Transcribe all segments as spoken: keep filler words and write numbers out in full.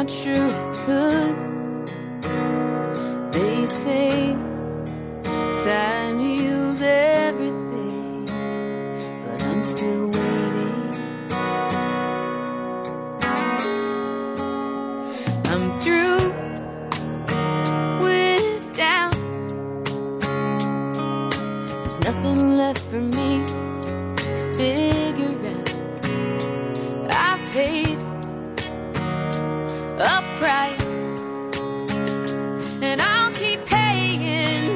not sure I could. They say time heals everything, but I'm still waiting. I'm through with doubt. There's nothing left for me to figure out. I've paid a price, and I'll keep paying.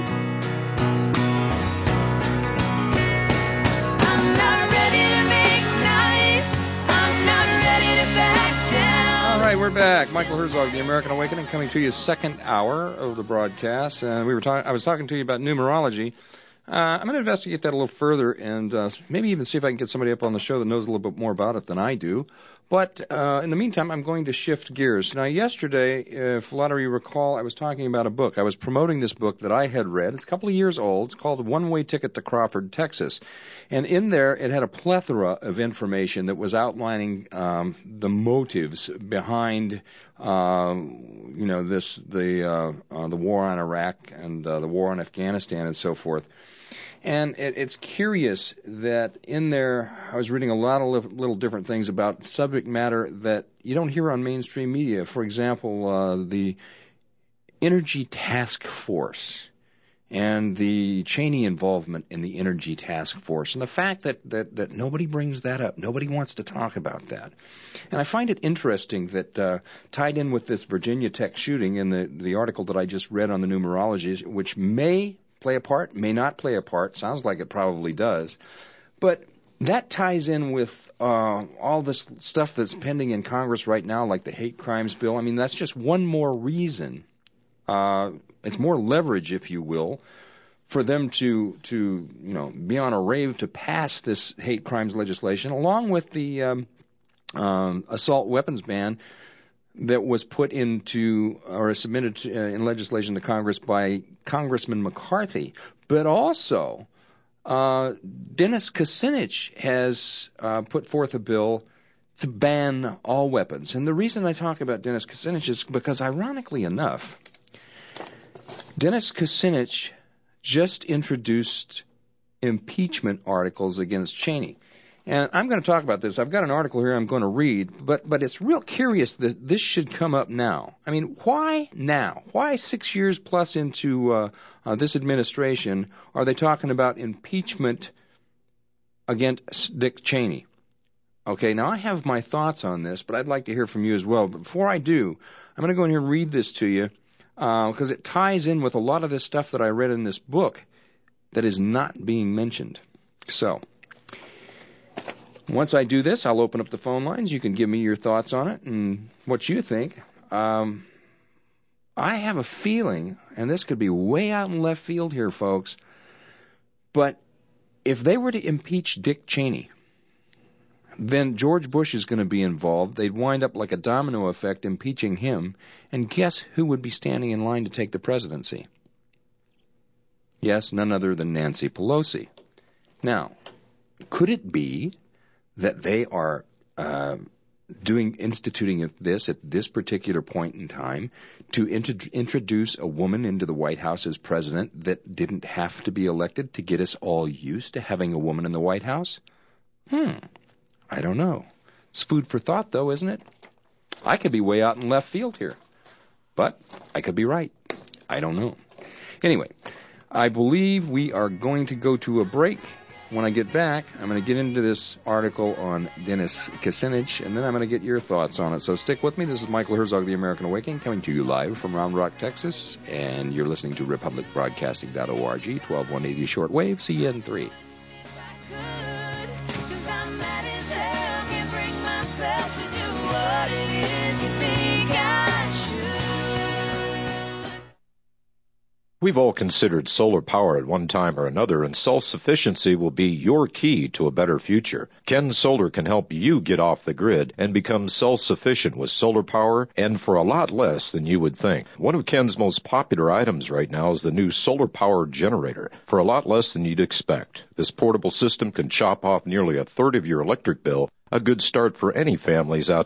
I'm not ready to make nice. I'm not ready to back down. All right, we're back. Michael Herzog, The American Awakening, coming to you second hour of the broadcast, and we were talking. I was talking to you about numerology. Uh, I'm going to investigate that a little further and uh, maybe even see if I can get somebody up on the show that knows a little bit more about it than I do. But uh, in the meantime, I'm going to shift gears. Now, yesterday, if a lot of you recall, I was talking about a book. I was promoting this book that I had read. It's a couple of years old. It's called The One-Way Ticket to Crawford, Texas. And in there, it had a plethora of information that was outlining um, the motives behind, uh, you know, this the uh, uh, the war on Iraq and uh, the war on Afghanistan and so forth. And it, it's curious that in there, I was reading a lot of li- little different things about subject matter that you don't hear on mainstream media. For example, uh, the Energy Task Force and the Cheney involvement in the Energy Task Force, and the fact that, that, that nobody brings that up. Nobody wants to talk about that. And I find it interesting that uh, tied in with this Virginia Tech shooting in the, the article that I just read on the numerology, which may play a part, may not play a part. Sounds like it probably does. But that ties in with uh, all this stuff that's pending in Congress right now, like the hate crimes bill. I mean, that's just one more reason. Uh, it's more leverage, if you will, for them to, to you know, be on a rave to pass this hate crimes legislation, along with the um, um, assault weapons ban that was put into or submitted to, uh, in legislation to Congress by Congressman McCarthy. But also, uh, Dennis Kucinich has uh, put forth a bill to ban all weapons. And the reason I talk about Dennis Kucinich is because, ironically enough, Dennis Kucinich just introduced impeachment articles against Cheney. And I'm going to talk about this. I've got an article here I'm going to read, but but it's real curious that this should come up now. I mean, why now? Why six years plus into uh, uh, this administration are they talking about impeachment against Dick Cheney? Okay, now I have my thoughts on this, but I'd like to hear from you as well. But before I do, I'm going to go in here and read this to you because uh, it ties in with a lot of this stuff that I read in this book that is not being mentioned. So once I do this, I'll open up the phone lines. You can give me your thoughts on it and what you think. Um, I have a feeling, and this could be way out in left field here, folks, but if they were to impeach Dick Cheney, then George Bush is going to be involved. They'd wind up like a domino effect impeaching him, and guess who would be standing in line to take the presidency? Yes, none other than Nancy Pelosi. Now, could it be that they are uh, doing instituting this at this particular point in time to int- introduce a woman into the White House as president that didn't have to be elected to get us all used to having a woman in the White House? Hmm, I don't know. It's food for thought, though, isn't it? I could be way out in left field here, but I could be right. I don't know. Anyway, I believe we are going to go to a break. When I get back, I'm going to get into this article on Dennis Kucinich, and then I'm going to get your thoughts on it. So stick with me. This is Michael Herzog, The American Awakening, coming to you live from Round Rock, Texas, and you're listening to republic broadcasting dot org, twelve one eighty shortwave, C N three. We've all considered solar power at one time or another, and self-sufficiency will be your key to a better future. Ken Solar can help you get off the grid and become self-sufficient with solar power, and for a lot less than you would think. One of Ken's most popular items right now is the new solar power generator, for a lot less than you'd expect. This portable system can chop off nearly a third of your electric bill, a good start for any families out there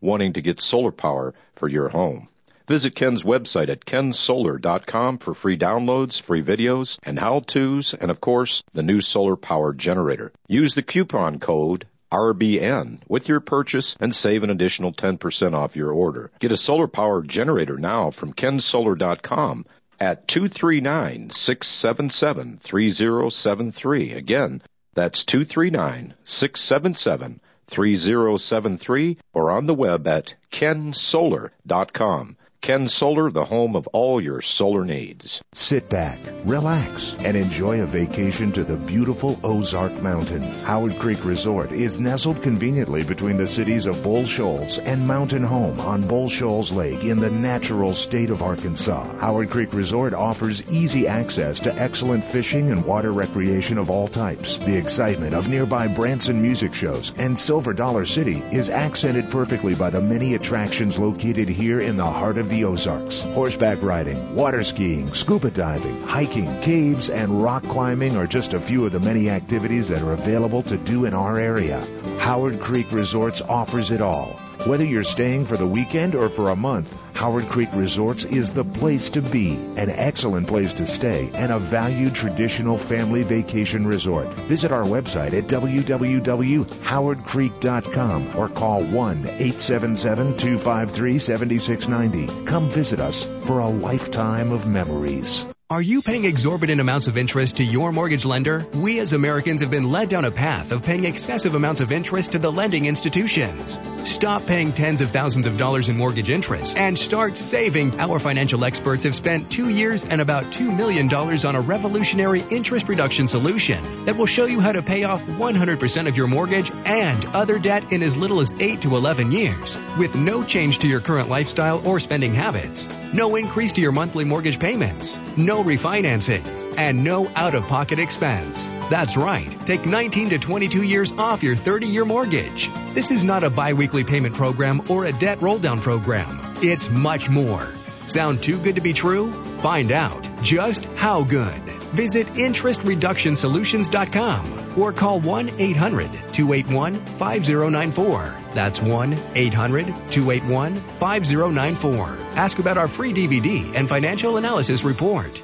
wanting to get solar power for your home. Visit Ken's website at ken solar dot com for free downloads, free videos, and how-tos, and of course, the new solar power generator. Use the coupon code R B N with your purchase and save an additional ten percent off your order. Get a solar power generator now from ken solar dot com at two three nine, six seven seven, three zero seven three. Again, that's two three nine, six seven seven, three zero seven three, or on the web at ken solar dot com. Ken Solar, the home of all your solar needs. Sit back, relax, and enjoy a vacation to the beautiful Ozark Mountains. Howard Creek Resort is nestled conveniently between the cities of Bull Shoals and Mountain Home on Bull Shoals Lake in the natural state of Arkansas. Howard Creek Resort offers easy access to excellent fishing and water recreation of all types. The excitement of nearby Branson music shows and Silver Dollar City is accented perfectly by the many attractions located here in the heart of the Ozarks. Horseback riding, water skiing, scuba diving, hiking, caves, and rock climbing are just a few of the many activities that are available to do in our area. Howard Creek Resorts offers it all. Whether you're staying for the weekend or for a month, Howard Creek Resorts is the place to be, an excellent place to stay, and a valued traditional family vacation resort. Visit our website at w w w dot howard creek dot com or call one eight seven seven, two five three, seven six nine zero. Come visit us for a lifetime of memories. Are you paying exorbitant amounts of interest to your mortgage lender? We as Americans have been led down a path of paying excessive amounts of interest to the lending institutions. Stop paying tens of thousands of dollars in mortgage interest and start saving. Our financial experts have spent two years and about two million dollars on a revolutionary interest reduction solution that will show you how to pay off one hundred percent of your mortgage and other debt in as little as eight to eleven years with no change to your current lifestyle or spending habits. No increase to your monthly mortgage payments. No refinancing. And no out-of-pocket expense. That's right. Take nineteen to twenty-two years off your thirty-year mortgage. This is not a biweekly payment program or a debt roll-down program. It's much more. Sound too good to be true? Find out just how good. Visit interest reduction solutions dot com or call one eight hundred, two eight one, five zero nine four. That's one eight hundred, two eight one, five zero nine four. Ask about our free D V D and financial analysis report.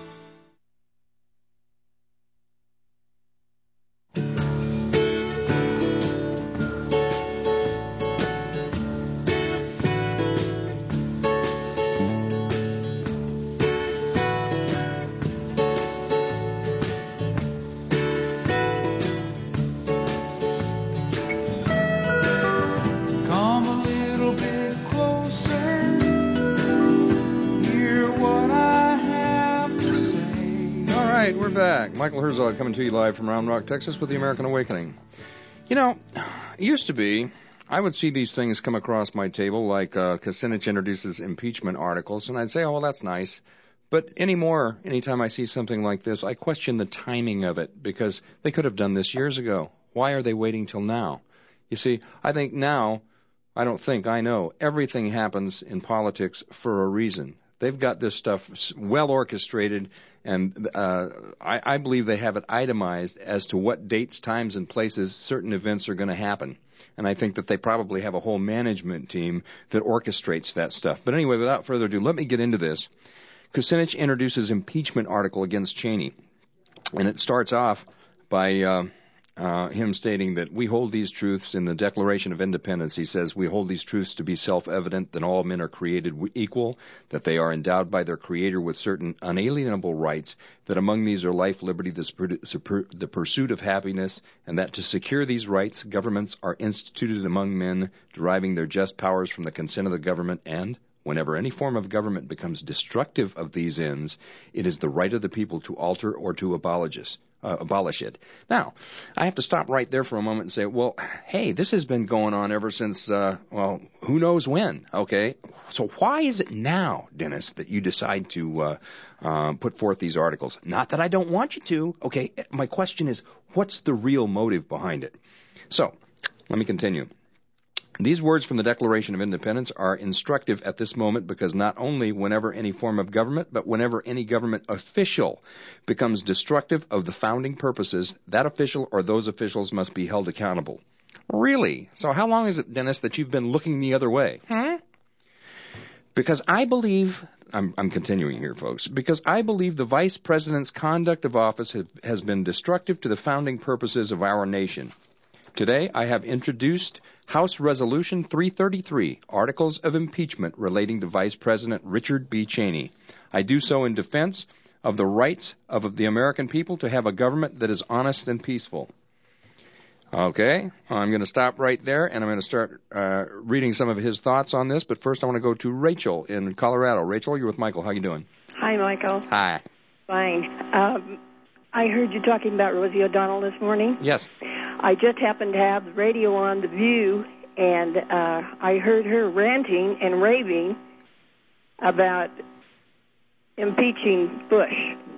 Michael Herzog coming to you live from Round Rock, Texas with the American Awakening. You know, it used to be, I would see these things come across my table like uh, Kucinich introduces impeachment articles, and I'd say, oh, well, that's nice. But anymore, anytime I see something like this, I question the timing of it because they could have done this years ago. Why are they waiting till now? You see, I think now, I don't think, I know, everything happens in politics for a reason. They've got this stuff well orchestrated, and uh, I, I believe they have it itemized as to what dates, times, and places certain events are going to happen. And I think that they probably have a whole management team that orchestrates that stuff. But anyway, without further ado, let me get into this. Kucinich introduces impeachment article against Cheney, and it starts off by uh, uh, him stating that we hold these truths in the Declaration of Independence. He says, we hold these truths to be self-evident that all men are created equal, that they are endowed by their Creator with certain unalienable rights, that among these are life, liberty, the pursuit of happiness, and that to secure these rights, governments are instituted among men, deriving their just powers from the consent of the government, and whenever any form of government becomes destructive of these ends, it is the right of the people to alter or to abolish it. Uh, abolish it. Now, I have to stop right there for a moment and say, well, hey, this has been going on ever since, uh, well, who knows when, okay? So why is it now, Dennis, that you decide to uh, uh, put forth these articles? Not that I don't want you to, okay? My question is, what's the real motive behind it? So, let me continue. These words from the Declaration of Independence are instructive at this moment because not only whenever any form of government, but whenever any government official becomes destructive of the founding purposes, that official or those officials must be held accountable. Really? So how long is it, Dennis, that you've been looking the other way? Huh? Because I believe, I'm, I'm continuing here, folks, because I believe the Vice President's conduct of office have, has been destructive to the founding purposes of our nation. Today, I have introduced House Resolution three thirty-three, Articles of Impeachment relating to Vice President Richard B. Cheney. I do so in defense of the rights of the American people to have a government that is honest and peaceful. Okay, I'm going to stop right there, and I'm going to start uh, reading some of his thoughts on this. But first, I want to go to Rachel in Colorado. Rachel, you're with Michael. How you doing? Hi, Michael. Hi. Fine. Um, I heard you talking about Rosie O'Donnell this morning. Yes. I just happened to have the radio on The View, and uh, I heard her ranting and raving about impeaching Bush.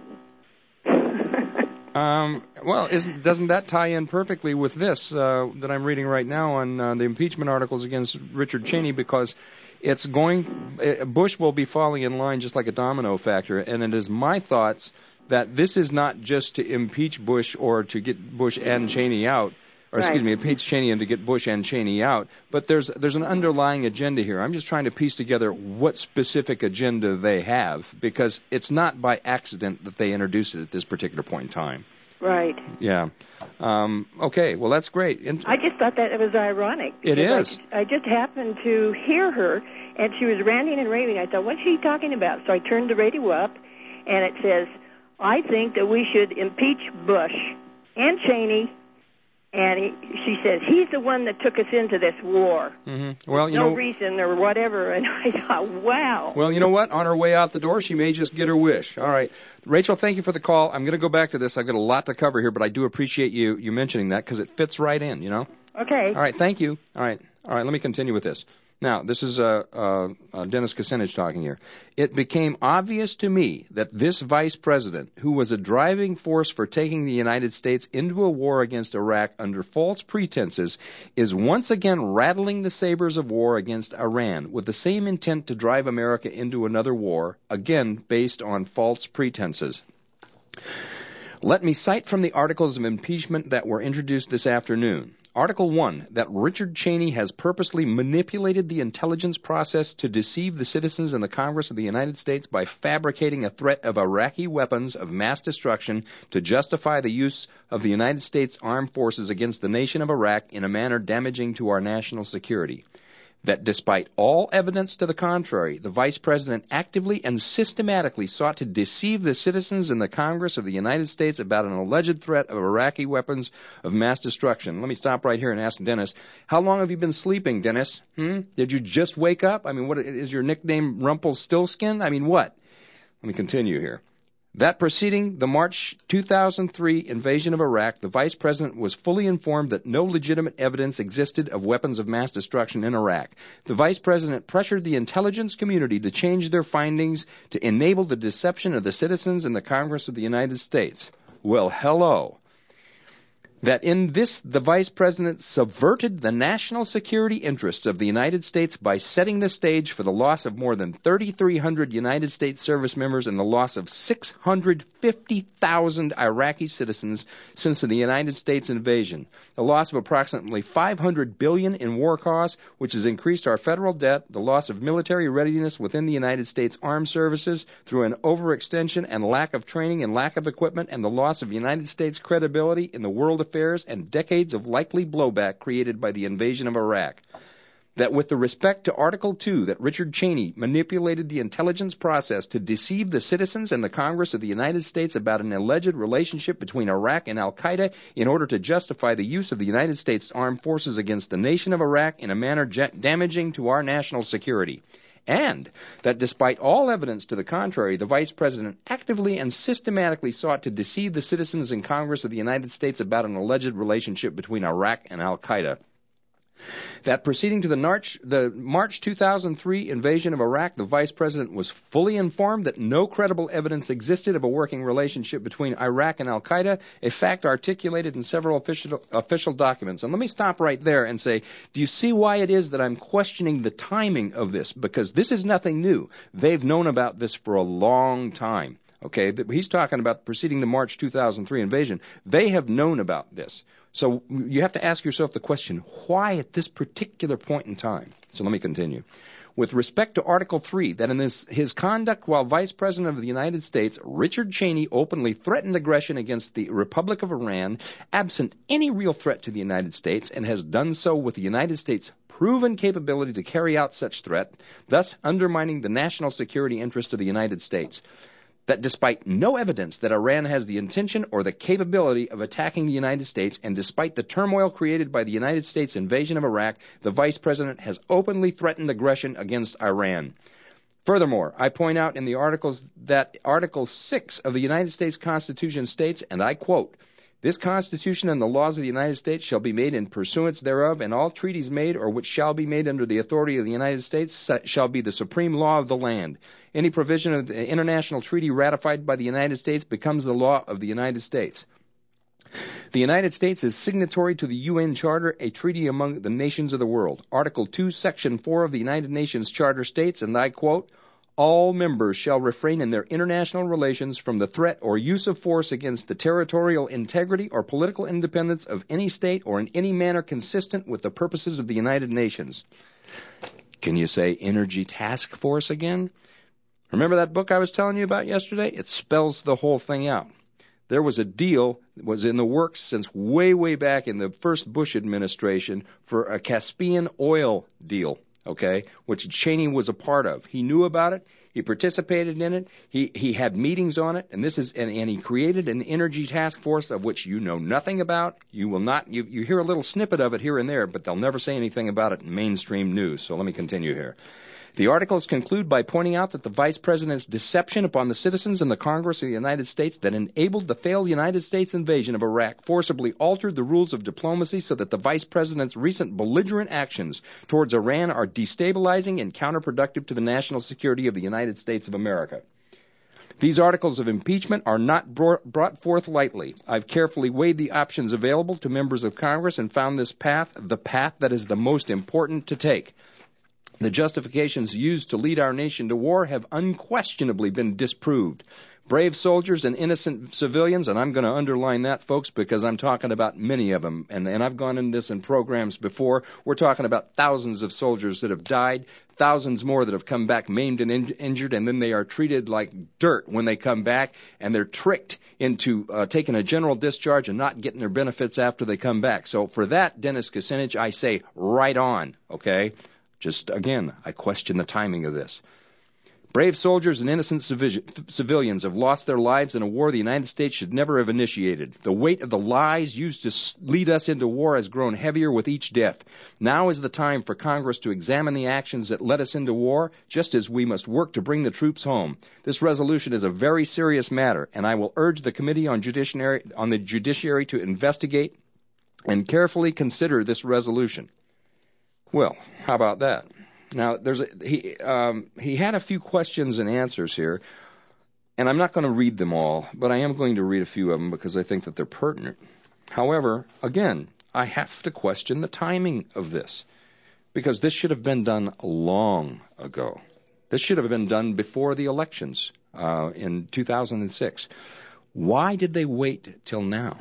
Um, well, isn't, doesn't that tie in perfectly with this uh, that I'm reading right now on uh, the impeachment articles against Richard Cheney? Because it's going, uh, Bush will be falling in line just like a domino factor, and it is my thoughts that this is not just to impeach Bush or to get Bush and Cheney out, or Right. excuse me, impeach Cheney and to get Bush and Cheney out, but there's there's an underlying agenda here. I'm just trying to piece together what specific agenda they have, because it's not by accident that they introduced it at this particular point in time. Right. Yeah. Um, okay, well, that's great. In- I just thought that it was ironic. It because is. I, I just happened to hear her, and she was ranting and raving. I thought, what's she talking about? So I turned the radio up, and it says, I think that we should impeach Bush and Cheney. And he, she says, he's the one that took us into this war. Mm-hmm. Well, you no know, reason or whatever. And I thought, wow. Well, you know what? On her way out the door, she may just get her wish. All right. Rachel, thank you for the call. I'm going to go back to this. I've got a lot to cover here, but I do appreciate you, you mentioning that because it fits right in, you know? Okay. All right. Thank you. All right. All right. Let me continue with this. Now, this is uh, uh, uh, Dennis Kucinich talking here. It became obvious to me that this vice president, who was a driving force for taking the United States into a war against Iraq under false pretenses, is once again rattling the sabers of war against Iran with the same intent to drive America into another war, again based on false pretenses. Let me cite from the articles of impeachment that were introduced this afternoon. Article one, that Richard Cheney has purposely manipulated the intelligence process to deceive the citizens and the Congress of the United States by fabricating a threat of Iraqi weapons of mass destruction to justify the use of the United States armed forces against the nation of Iraq in a manner damaging to our national security. That despite all evidence to the contrary, the Vice President actively and systematically sought to deceive the citizens and the Congress of the United States about an alleged threat of Iraqi weapons of mass destruction. Let me stop right here and ask Dennis, how long have you been sleeping, Dennis? Hmm? Did you just wake up? I mean, what is your nickname, Rumpelstiltskin? I mean, what? Let me continue here. That preceding the March two thousand three invasion of Iraq, the Vice President was fully informed that no legitimate evidence existed of weapons of mass destruction in Iraq. The Vice President pressured the intelligence community to change their findings to enable the deception of the citizens and the Congress of the United States. Well, hello. That in this, the Vice President subverted the national security interests of the United States by setting the stage for the loss of more than thirty-three hundred United States service members and the loss of six hundred fifty thousand Iraqi citizens since the United States invasion. The loss of approximately five hundred billion dollars in war costs, which has increased our federal debt, the loss of military readiness within the United States Armed Services through an overextension and lack of training and lack of equipment, and the loss of United States credibility in the world affairs and decades of likely blowback created by the invasion of Iraq. That with the respect to Article two, that Richard Cheney manipulated the intelligence process to deceive the citizens and the Congress of the United States about an alleged relationship between Iraq and al-Qaeda in order to justify the use of the United States armed forces against the nation of Iraq in a manner damaging to our national security. And that despite all evidence to the contrary, the Vice President actively and systematically sought to deceive the citizens and Congress of the United States about an alleged relationship between Iraq and al-Qaeda. That proceeding to the March, the March two thousand three invasion of Iraq, the Vice President was fully informed that no credible evidence existed of a working relationship between Iraq and al-Qaeda, a fact articulated in several official, official documents. And let me stop right there and say, do you see why it is that I'm questioning the timing of this? Because this is nothing new. They've known about this for a long time. Okay, he's talking about preceding the March two thousand three invasion. They have known about this. So you have to ask yourself the question, why at this particular point in time? So let me continue. With respect to Article three, that in this, his conduct while Vice President of the United States, Richard Cheney openly threatened aggression against the Republic of Iran, absent any real threat to the United States, and has done so with the United States' proven capability to carry out such threat, thus undermining the national security interest of the United States. That despite no evidence that Iran has the intention or the capability of attacking the United States, and despite the turmoil created by the United States invasion of Iraq, the Vice President has openly threatened aggression against Iran. Furthermore, I point out in the articles that Article six of the United States Constitution states, and I quote, "This Constitution and the laws of the United States shall be made in pursuance thereof, and all treaties made or which shall be made under the authority of the United States shall be the supreme law of the land. Any provision of the international treaty ratified by the United States becomes the law of the United States. The United States is signatory to the U N Charter, a treaty among the nations of the world. Article two, Section four of the United Nations Charter states, and I quote, all members shall refrain in their international relations from the threat or use of force against the territorial integrity or political independence of any state or in any manner consistent with the purposes of the United Nations." Can you say Energy Task Force again? Remember that book I was telling you about yesterday? It spells the whole thing out. There was a deal that was in the works since way, way back in the first Bush administration for a Caspian oil deal. Okay, which Cheney was a part of. He knew about it. He participated in it. He he had meetings on it, and this is and, and he created an energy task force of which you know nothing about. You will not. You you hear a little snippet of it here and there, but they'll never say anything about it in mainstream news. So let me continue here. The articles conclude by pointing out that the Vice President's deception upon the citizens and the Congress of the United States that enabled the failed United States invasion of Iraq forcibly altered the rules of diplomacy so that the Vice President's recent belligerent actions towards Iran are destabilizing and counterproductive to the national security of the United States of America. These articles of impeachment are not brought forth lightly. I've carefully weighed the options available to members of Congress and found this path the path that is the most important to take. The justifications used to lead our nation to war have unquestionably been disproved. Brave soldiers and innocent civilians, and I'm going to underline that, folks, because I'm talking about many of them, and, and I've gone into this in programs before. We're talking about thousands of soldiers that have died, thousands more that have come back maimed and in- injured, and then they are treated like dirt when they come back, and they're tricked into uh, taking a general discharge and not getting their benefits after they come back. So for that, Dennis Kucinich, I say right on, okay? Just, again, I question the timing of this. Brave soldiers and innocent civi- civilians have lost their lives in a war the United States should never have initiated. The weight of the lies used to lead us into war has grown heavier with each death. Now is the time for Congress to examine the actions that led us into war, just as we must work to bring the troops home. This resolution is a very serious matter, and I will urge the Committee on Judiciary, on the Judiciary to investigate and carefully consider this resolution. Well, how about that? Now, there's a, he um, he had a few questions and answers here, and I'm not going to read them all, but I am going to read a few of them because I think that they're pertinent. However, again, I have to question the timing of this because this should have been done long ago. This should have been done before the elections uh, in two thousand six. Why did they wait till now?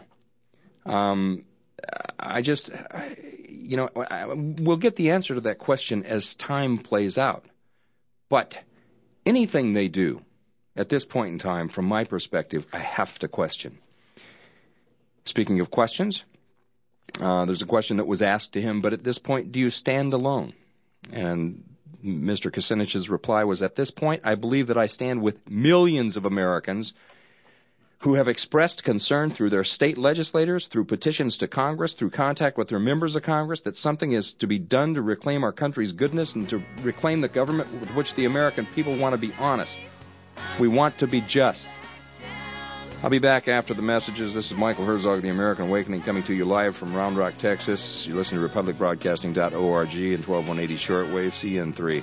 Um, I just, you know, we'll get the answer to that question as time plays out. But anything they do at this point in time, from my perspective, I have to question. Speaking of questions, uh, there's a question that was asked to him, but at this point, do you stand alone? And Mister Kucinich's reply was, at this point, I believe that I stand with millions of Americans who have expressed concern through their state legislators, through petitions to Congress, through contact with their members of Congress, that something is to be done to reclaim our country's goodness and to reclaim the government with which the American people want to be honest. We want to be just. I'll be back after the messages. This is Michael Herzog, The American Awakening, coming to you live from Round Rock, Texas. You listen to republic broadcasting dot org and twelve one eighty shortwave C N three.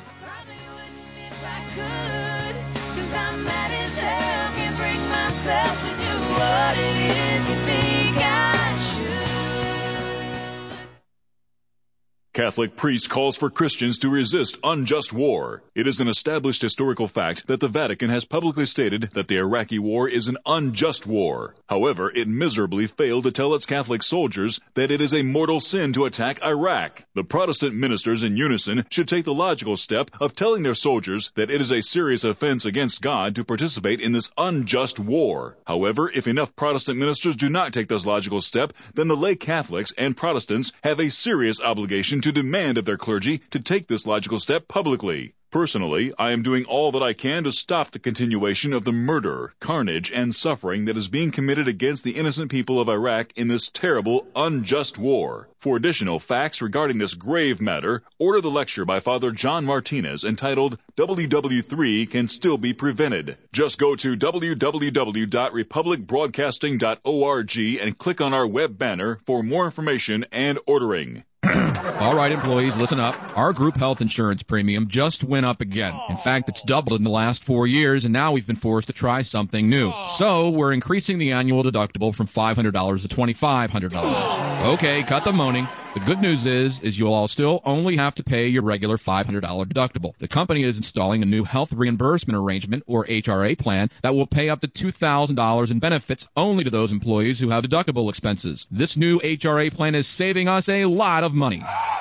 What it is you think I should. Catholic priest calls for Christians to resist unjust war. It is an established historical fact that the Vatican has publicly stated that the Iraqi war is an unjust war. However, it miserably failed to tell its Catholic soldiers that it is a mortal sin to attack Iraq. The Protestant ministers in unison should take the logical step of telling their soldiers that it is a serious offense against God to participate in this unjust war. However, if enough Protestant ministers do not take this logical step, then the lay Catholics and Protestants have a serious obligation to demand of their clergy to take this logical step publicly. Personally, I am doing all that I can to stop the continuation of the murder, carnage, and suffering that is being committed against the innocent people of Iraq in this terrible, unjust war. For additional facts regarding this grave matter, order the lecture by Father John Martinez entitled W W three Can Still Be Prevented. Just go to w w w dot republic broadcasting dot org and click on our web banner for more information and ordering. All right, employees, listen up. Our group health insurance premium just went up again. In fact, it's doubled in the last four years, and now we've been forced to try something new. So we're increasing the annual deductible from five hundred dollars to twenty-five hundred dollars. Okay, cut the moaning. The good news is, is you'll all still only have to pay your regular five hundred dollars deductible. The company is installing a new health reimbursement arrangement, or H R A plan, that will pay up to two thousand dollars in benefits only to those employees who have deductible expenses. This new H R A plan is saving us a lot of money.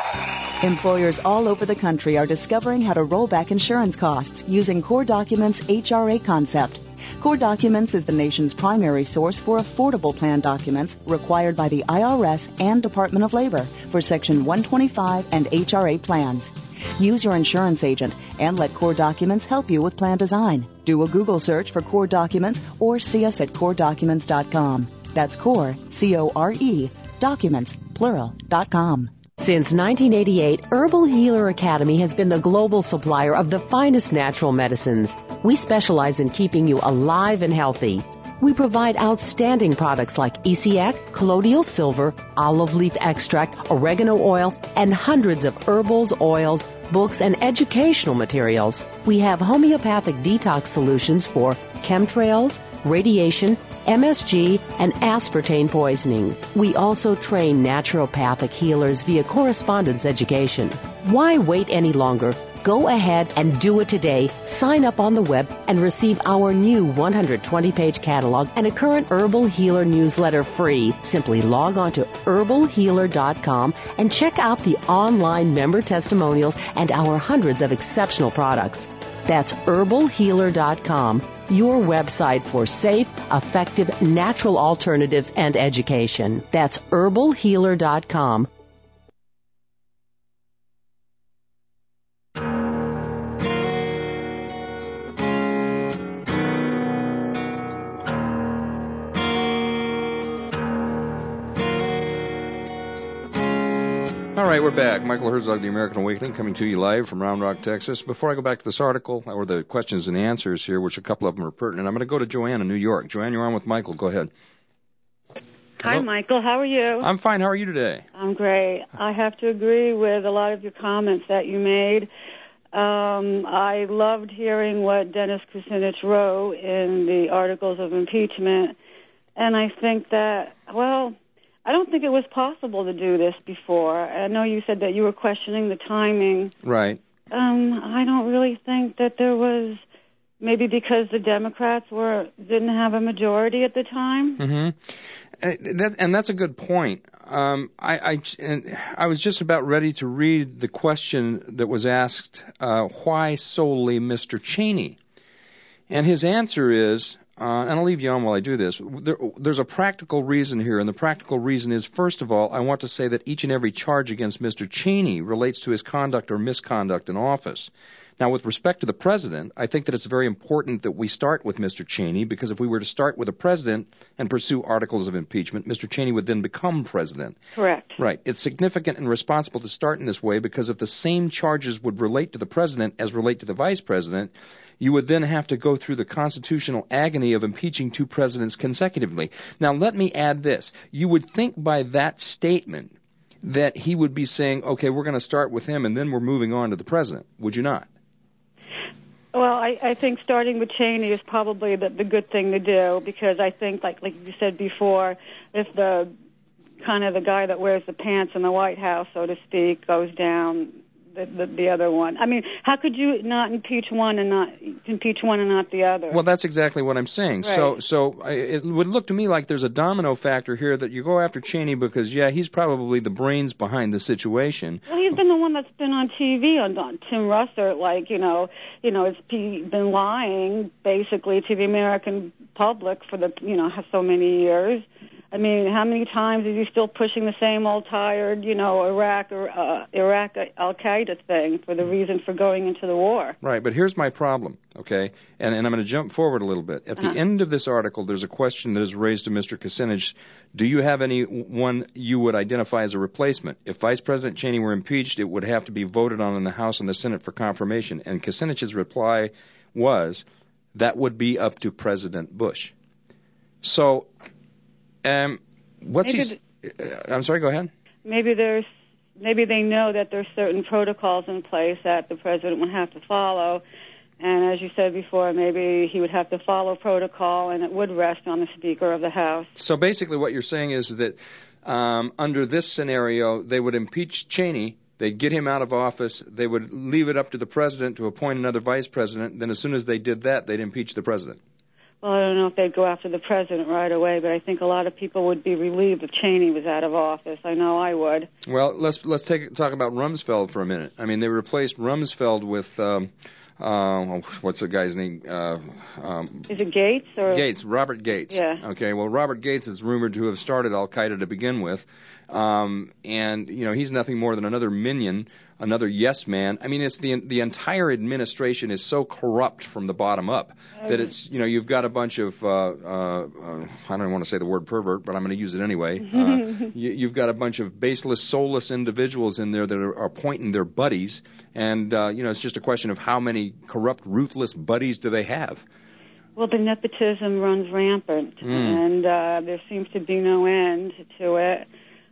Employers all over the country are discovering how to roll back insurance costs using Core Documents' H R A concept. Core Documents is the nation's primary source for affordable plan documents required by the I R S and Department of Labor for Section one twenty-five and H R A plans. Use your insurance agent and let Core Documents help you with plan design. Do a Google search for Core Documents or see us at core documents dot com. That's Core, C O R E, documents, plural, dot com. Since nineteen eighty-eight, Herbal Healer Academy has been the global supplier of the finest natural medicines. We specialize in keeping you alive and healthy. We provide outstanding products like E C X, colloidal silver, olive leaf extract, oregano oil, and hundreds of herbals, oils, books, and educational materials. We have homeopathic detox solutions for chemtrails, radiation, M S G, and aspartame poisoning. We also train naturopathic healers via correspondence education. Why wait any longer? Go ahead and do it today. Sign up on the web and receive our new one hundred twenty page catalog and a current Herbal Healer newsletter free. Simply log on to herbal healer dot com and check out the online member testimonials and our hundreds of exceptional products. That's herbal healer dot com, your website for safe, effective, natural alternatives and education. That's herbal healer dot com. All right, we're back. Michael Herzog, The American Awakening, coming to you live from Round Rock, Texas. Before I go back to this article, or the questions and answers here, which a couple of them are pertinent, I'm going to go to Joanne in New York. Joanne, you're on with Michael. Go ahead. Hi, Michael. How are you? I'm fine. How are you today? I'm great. I have to agree with a lot of your comments that you made. Um, I loved hearing what Dennis Kucinich wrote in the articles of impeachment, and I think that, well, I don't think it was possible to do this before. I know you said that you were questioning the timing. Right. Um, I don't really think that there was, maybe because the Democrats were didn't have a majority at the time. Mm-hmm. And, that, and that's a good point. Um, I, I, and I was just about ready to read the question that was asked, uh, why solely Mister Cheney? And his answer is, Uh, and I'll leave you on while I do this. There, there's a practical reason here, and the practical reason is, first of all, I want to say that each and every charge against Mister Cheney relates to his conduct or misconduct in office. Now, with respect to the president, I think that it's very important that we start with Mister Cheney, because if we were to start with a president and pursue articles of impeachment, Mister Cheney would then become president. Correct. Right. It's significant and responsible to start in this way, because if the same charges would relate to the president as relate to the vice president, you would then have to go through the constitutional agony of impeaching two presidents consecutively. Now, let me add this. You would think by that statement that he would be saying, okay, we're going to start with him and then we're moving on to the president. Would you not? Well, I, I think starting with Cheney is probably the, the good thing to do, because I think, like like you said before, if the kind of the guy that wears the pants in the White House, so to speak, goes down. The, the, the other one. I mean, how could you not impeach one and not impeach one and not the other? Well, that's exactly what I'm saying. Right. So, so I, it would look to me like there's a domino factor here that you go after Cheney because, yeah, he's probably the brains behind the situation. Well, he's been the one that's been on T V on, on Tim Russert, like you know, you know, it's he been lying basically to the American public for the you know so many years. I mean, how many times is he still pushing the same old tired, you know, Iraq or uh, Iraq Al Qaeda thing for the reason for going into the war? Right, but here's my problem, okay? And, and I'm going to jump forward a little bit. At Uh-huh. the end of this article, there's a question that is raised to Mister Kucinich. Do you have anyone you would identify as a replacement? If Vice President Cheney were impeached, it would have to be voted on in the House and the Senate for confirmation. And Kucinich's reply was, that would be up to President Bush. So, um, what's Maybe he? Uh, I'm sorry. Go ahead. Maybe there's maybe they know that there's certain protocols in place that the president would have to follow, and as you said before, maybe he would have to follow protocol, and it would rest on the Speaker of the House. So basically, what you're saying is that um, under this scenario, they would impeach Cheney. They'd get him out of office. They would leave it up to the president to appoint another vice president. Then, as soon as they did that, they'd impeach the president. Well, I don't know if they'd go after the president right away, but I think a lot of people would be relieved if Cheney was out of office. I know I would. Well, let's let's take talk about Rumsfeld for a minute. I mean, they replaced Rumsfeld with um, uh, what's the guy's name? Uh, um, Is it Gates or Gates? Robert Gates. Yeah. Okay. Well, Robert Gates is rumored to have started Al Qaeda to begin with, um, and you know he's nothing more than another minion, another yes man. I mean, it's the the entire administration is so corrupt from the bottom up that it's you know you've got a bunch of uh, uh, uh, I don't want to say the word pervert, but I'm going to use it anyway. Uh, you, you've got a bunch of baseless, soulless individuals in there that are, are pointing their buddies, and uh, you know it's just a question of how many corrupt, ruthless buddies do they have. Well, the nepotism runs rampant, Mm. and uh, there seems to be no end to it.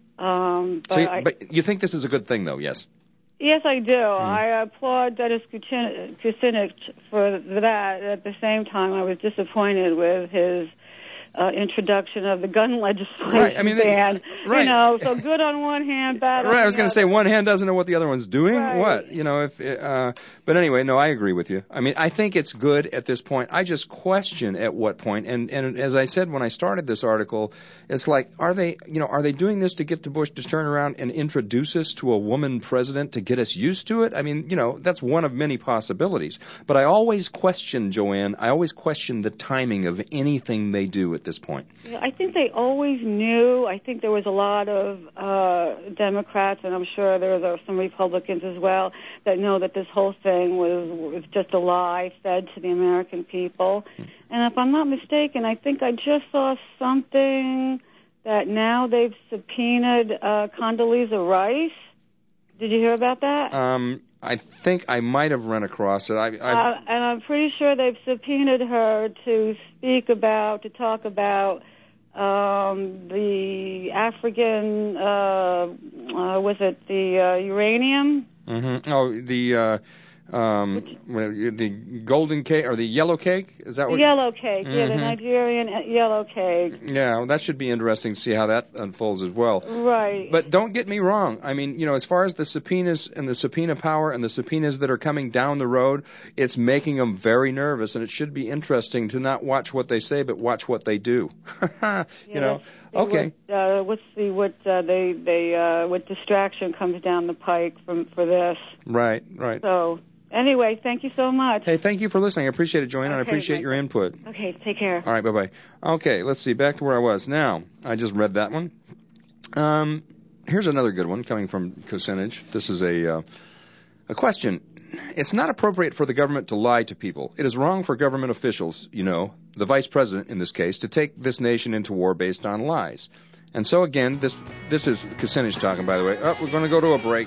Um, but, So, you- I, but you think this is a good thing, though? Yes. yes, I do. I applaud Dennis Kucin- Kucinich for that. At the same time, I was disappointed with his uh, introduction of the gun legislation Right, I mean, they- ban. right. You know, so good on one hand, bad on Right, I was the going to other. say one hand doesn't know what the other one's doing. Right. What you know, if uh, but anyway, no, I agree with you. I mean, I think it's good at this point. I just question at what point. And and as I said when I started this article, it's like, are they you know are they doing this to get to Bush to turn around and introduce us to a woman president to get us used to it? I mean, you know, that's one of many possibilities. But I always question, Joanne. I always question the timing of anything they do at this point. Yeah, I think they always knew. I think there was a lot of uh, Democrats, and I'm sure there were some Republicans as well, that know that this whole thing was, was just a lie fed to the American people. And if I'm not mistaken, I think I just saw something that now they've subpoenaed uh, Condoleezza Rice. Did you hear about that? Um, I think I might have run across it. I, I Uh, and I'm pretty sure they've subpoenaed her to speak about, to talk about um, the African, uh, uh, was it the uh, uranium? Mm-hmm. Oh, the uh, um, well, the golden cake or the yellow cake? Is that The what? yellow cake, yeah, the Mhm. Nigerian uh, yellow cake. Yeah, well, that should be interesting to see how that unfolds as well. Right. But don't get me wrong. I mean, you know, as far as the subpoenas and the subpoena power and the subpoenas that are coming down the road, it's making them very nervous, and it should be interesting to not watch what they say, but watch what they do. you Yeah, know. let's see Okay. What, uh, let's see what uh, they they uh, what distraction comes down the pike from for this. Right. Right. So anyway, thank you so much. Hey, thank you for listening. I appreciate it, Joanne, and I Okay, appreciate bye. your input. Okay, take care. All right, bye-bye. Okay, let's see. Back to where I was. Now, I just read that one. Um, here's another good one coming from Kucinich. This is a uh, a question. It's not appropriate for the government to lie to people. It is wrong for government officials, you know, the vice president in this case, to take this nation into war based on lies. And so again, this this is Kucinich talking, by the way. Oh, we're going to go to a break.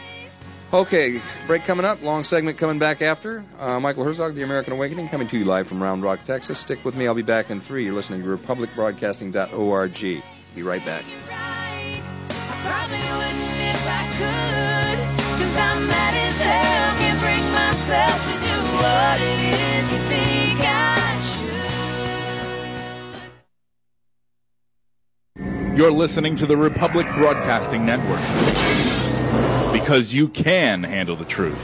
Okay, break coming up. Long segment coming back after. Uh, Michael Herzog, The American Awakening, coming to you live from Round Rock, Texas. Stick with me. I'll be back in three. You're listening to republic broadcasting dot org. Be right back. Probably wouldn't if I could, 'cause I'm mad as hell, can't bring myself to do what it is you think I should. You're listening to the Republic Broadcasting Network, because you can handle the truth.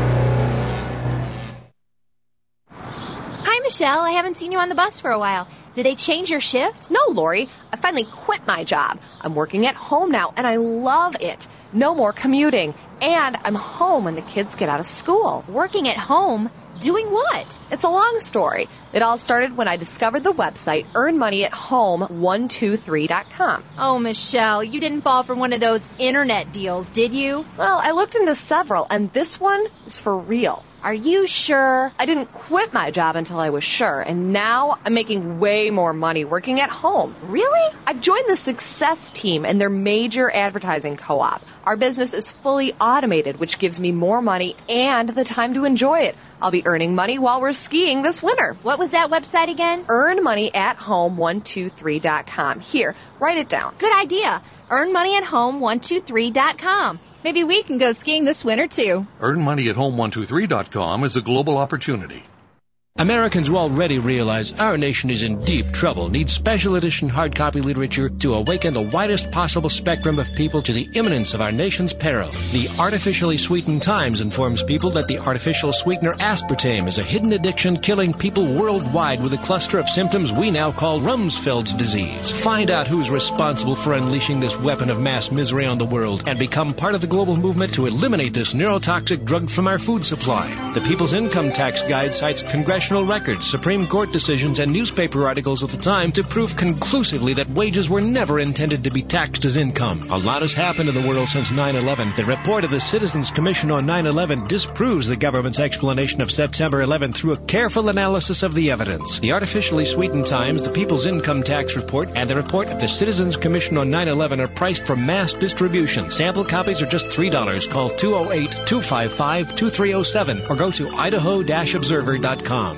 Hi, Michelle. I haven't seen you on the bus for a while. Did they change your shift? No, Lori. I finally quit my job. I'm working at home now, and I love it. No more commuting. And I'm home when the kids get out of school. Working at home? Doing what? It's a long story. It all started when I discovered the website earn money at home one two three dot com. Oh, Michelle, you didn't fall for one of those internet deals, did you? Well, I looked into several, and this one is for real. Are you sure? I didn't quit my job until I was sure, and now I'm making way more money working at home. Really? I've joined the Success Team and their major advertising co-op. Our business is fully automated, which gives me more money and the time to enjoy it. I'll be earning money while we're skiing this winter. What was that website again? earn money at home one two three dot com. Here, write it down. Good idea. earn money at home one two three dot com. Maybe we can go skiing this winter, too. earn money at home one two three dot com is a global opportunity. Americans will already realize our nation is in deep trouble, needs special edition hard copy literature to awaken the widest possible spectrum of people to the imminence of our nation's peril. The Artificially Sweetened Times informs people that the artificial sweetener aspartame is a hidden addiction killing people worldwide with a cluster of symptoms we now call Rumsfeld's disease. Find out who's responsible for unleashing this weapon of mass misery on the world and become part of the global movement to eliminate this neurotoxic drug from our food supply. The People's Income Tax Guide cites congressional records, Supreme Court decisions, and newspaper articles of the time to prove conclusively that wages were never intended to be taxed as income. A lot has happened in the world since nine eleven. The report of the Citizens Commission on nine eleven disproves the government's explanation of September eleventh through a careful analysis of the evidence. The Artificially Sweetened Times, the People's Income Tax Report, and the report of the Citizens Commission on nine eleven are priced for mass distribution. Sample copies are just three dollars. Call two oh eight, two five five, two three oh seven or go to idaho dash observer dot com.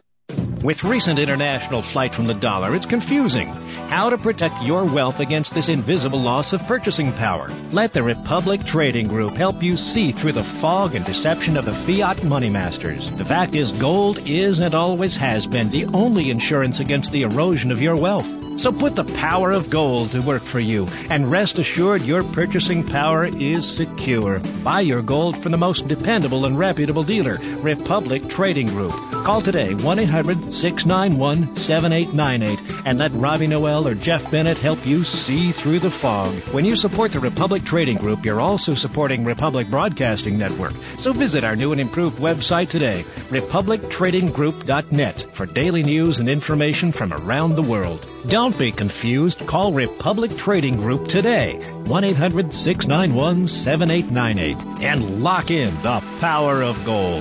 With recent international flight from the dollar, it's confusing how to protect your wealth against this invisible loss of purchasing power. Let the Republic Trading Group help you see through the fog and deception of the fiat money masters. The fact is, gold is and always has been the only insurance against the erosion of your wealth. So put the power of gold to work for you, and rest assured your purchasing power is secure. Buy your gold from the most dependable and reputable dealer, Republic Trading Group. Call today, one eight hundred, six nine one, seven eight nine eight, and let Robbie Noel or Jeff Bennett help you see through the fog. When you support the Republic Trading Group, you're also supporting Republic Broadcasting Network. So visit our new and improved website today, republic trading group dot net, for daily news and information from around the world. Don't be confused. Call Republic Trading Group today, one eight hundred, six nine one, seven eight nine eight, and lock in the power of gold.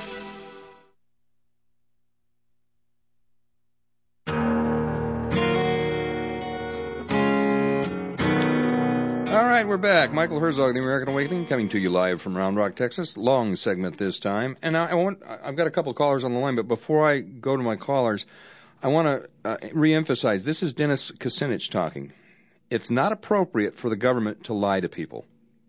All right, we're back. Michael Herzog, The American Awakening, coming to you live from Round Rock, Texas. Long segment this time. And I want, I've got a couple of callers on the line, but before I go to my callers, I want to uh, reemphasize, this is Dennis Kucinich talking. It's not appropriate for the government to lie to people.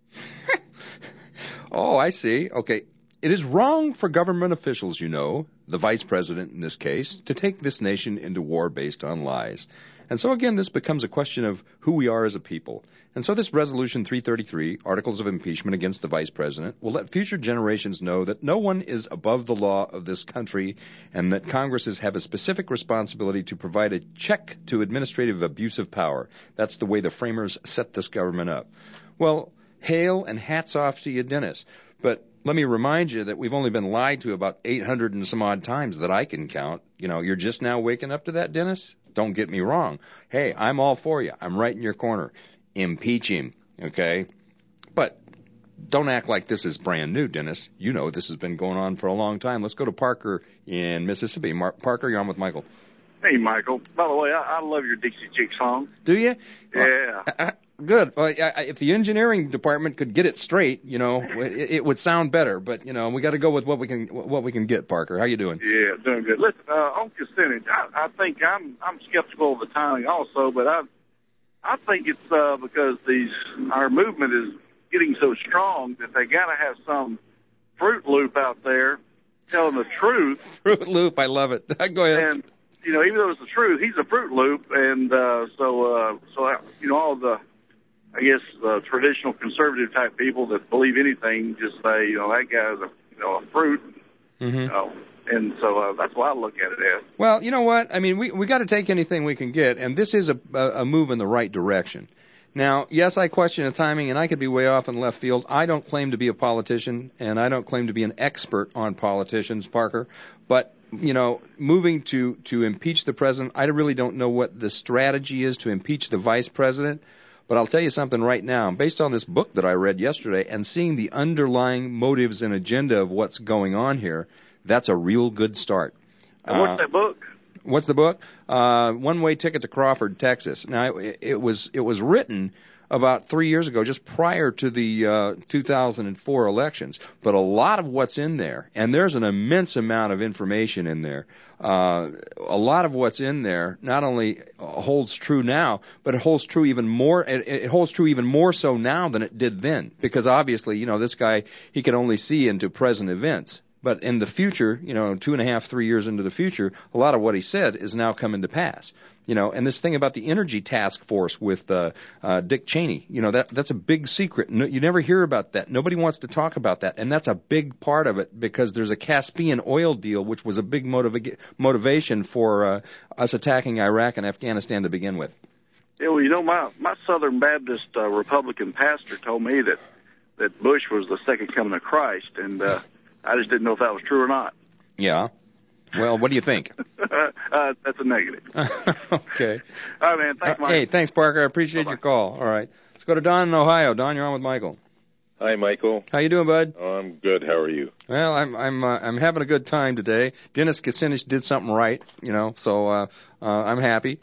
Oh, I see. Okay. It is wrong for government officials, you know, the vice president in this case, to take this nation into war based on lies. And so, again, this becomes a question of who we are as a people. And so this Resolution three thirty-three, Articles of Impeachment against the Vice President, will let future generations know that no one is above the law of this country and that Congresses have a specific responsibility to provide a check to administrative abuse of power. That's the way the framers set this government up. Well, hail and hats off to you, Dennis. But let me remind you that we've only been lied to about eight hundred and some odd times that I can count. You know, you're just now waking up to that, Dennis? Don't get me wrong. Hey, I'm all for you. I'm right in your corner. Impeach him, okay? But don't act like this is brand new, Dennis. You know this has been going on for a long time. Let's go to Parker in Mississippi. Mar- Parker, you're on with Michael. Hey, Michael. By the way, I, I love your Dixie Chick song. Do you? Yeah. Uh, uh, good. Well, I, if the engineering department could get it straight, you know, it, it would sound better. But you know, we got to go with what we can what we can get. Parker, how you doing? Yeah, doing good. Listen, uh, on Kucinich, I, I think I'm I'm skeptical of the timing also, but I I think it's uh, because these our movement is getting so strong that they got to have some Fruit Loop out there telling the truth. Fruit Loop, I love it. Go ahead. And you know, even though it's the truth, he's a Fruit Loop, and uh, so, uh, so you know, all all the, I guess, the traditional conservative type people that believe anything just say, you know, that guy's a, you know, a fruit. Mm-hmm. You know, and so uh, that's what I look at it as. Well, you know what? I mean, we we got to take anything we can get, and this is a, a move in the right direction. Now, yes, I question the timing, and I could be way off in left field. I don't claim to be a politician, and I don't claim to be an expert on politicians, Parker. But, you know, moving to, to impeach the president, I really don't know what the strategy is to impeach the vice president. But I'll tell you something right now. Based on this book that I read yesterday and seeing the underlying motives and agenda of what's going on here, that's a real good start. And what's uh, that book? What's the book? Uh, One-Way Ticket to Crawford, Texas. Now, it, it was it was written about three years ago, just prior to the uh, two thousand four elections. But a lot of what's in there, and there's an immense amount of information in there, uh, a lot of what's in there not only holds true now, but it holds true even more, it, it holds true even more so now than it did then. Because obviously, you know, this guy, he can only see into present events. But in the future, you know, two and a half, three years into the future, a lot of what he said is now coming to pass. You know, and this thing about the energy task force with uh, uh, Dick Cheney, you know, that that's a big secret. No, you never hear about that. Nobody wants to talk about that, and that's a big part of it because there's a Caspian oil deal, which was a big motiva- motivation for uh, us attacking Iraq and Afghanistan to begin with. Yeah, well, you know, my my Southern Baptist uh, Republican pastor told me that that Bush was the second coming of Christ, and uh, I just didn't know if that was true or not. Yeah. Well, what do you think? uh, that's a negative. Okay. All right, man. Thanks, Mike. Uh, hey, thanks, Parker. I appreciate Bye-bye. your call. All right. Let's go to Don in Ohio. Don, you're on with Michael. Hi, Michael. How you doing, bud? Oh, I'm good. How are you? Well, I'm I'm uh, I'm having a good time today. Dennis Kucinich did something right, you know, so uh, uh, I'm happy.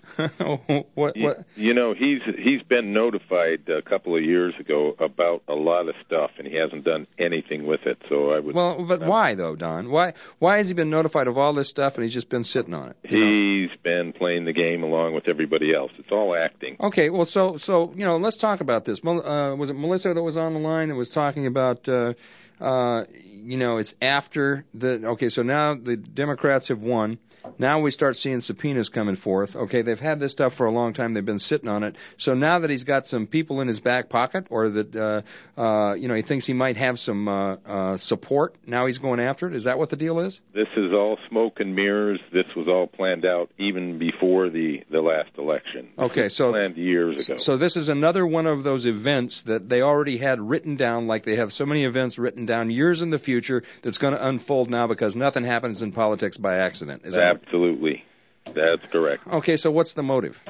what you, what? You know, he's he's been notified a couple of years ago about a lot of stuff, and he hasn't done anything with it. So I would. Well, but um, why though, Don? Why why has he been notified of all this stuff and he's just been sitting on it? He's know? been playing the game along with everybody else. It's all acting. Okay, well, so so you know, let's talk about this. Uh, was it Melissa that was on the line that was talking about? Uh, Uh, you know, it's after the, okay, so now the Democrats have won. Now we start seeing subpoenas coming forth. Okay, they've had this stuff for a long time. They've been sitting on it. So now that he's got some people in his back pocket, or that, uh, uh, you know, he thinks he might have some uh, uh, support, now he's going after it. Is that what the deal is? This is all smoke and mirrors. This was all planned out even before the, the last election. This okay, so planned years ago. So this is another one of those events that they already had written down, like they have so many events written down years in the future that's going to unfold now because nothing happens in politics by accident. Is that Absolutely. That's correct. Okay, so what's the motive?